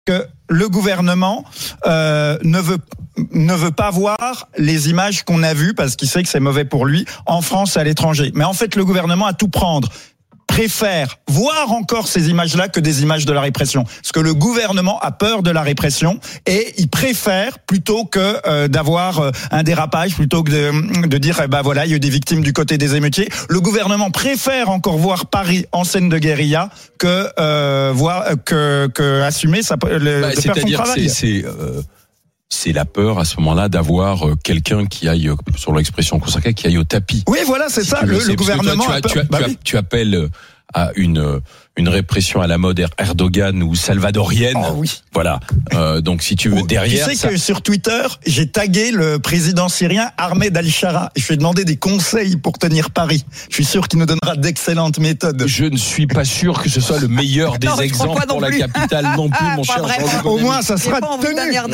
que le gouvernement ne veut pas voir les images qu'on a vues parce qu'il sait que c'est mauvais pour lui en France et à l'étranger. Mais en fait, le gouvernement a tout prendre. Préfère voir encore ces images-là que des images de la répression. Parce que le gouvernement a peur de la répression et il préfère, plutôt que d'avoir un dérapage, plutôt que de dire, voilà, il y a eu des victimes du côté des émeutiers, le gouvernement préfère encore voir Paris en scène de guérilla que assumer de faire son travail. C'est la peur à ce moment-là d'avoir quelqu'un qui aille, sur l'expression consacrée, qui aille au tapis. Oui, voilà, c'est ça. Le gouvernement. Tu appelles à une répression à la mode Erdogan ou salvadorienne. Oh oui. Voilà. Donc si tu veux derrière. Tu sais que sur Twitter, j'ai tagué le président syrien Ahmed Al-Shara. Je lui ai demandé des conseils pour tenir Paris. Je suis sûr qu'il nous donnera d'excellentes méthodes. Je ne suis pas sûr que ce soit le meilleur des exemples pour la capitale non plus, mon cher Jean-Luc. Au moins, ça sera tenu.